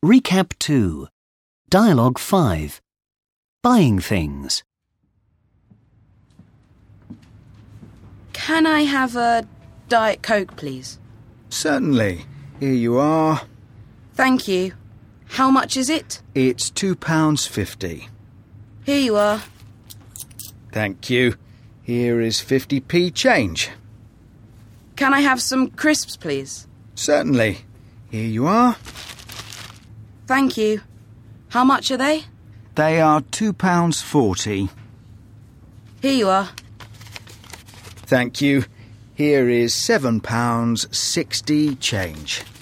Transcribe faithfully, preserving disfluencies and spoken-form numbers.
Recap two. Dialogue five. Buying things. Can I have a Diet Coke, please? Certainly. Here you are. Thank you. How much is it? It's two pounds fifty. Here you are. Thank you. Here is fifty p change. Can I have some crisps, please? Certainly. Here you are. Thank you. How much are they? They are two pounds forty. Here you are. Thank you. Here is seven pounds sixty change.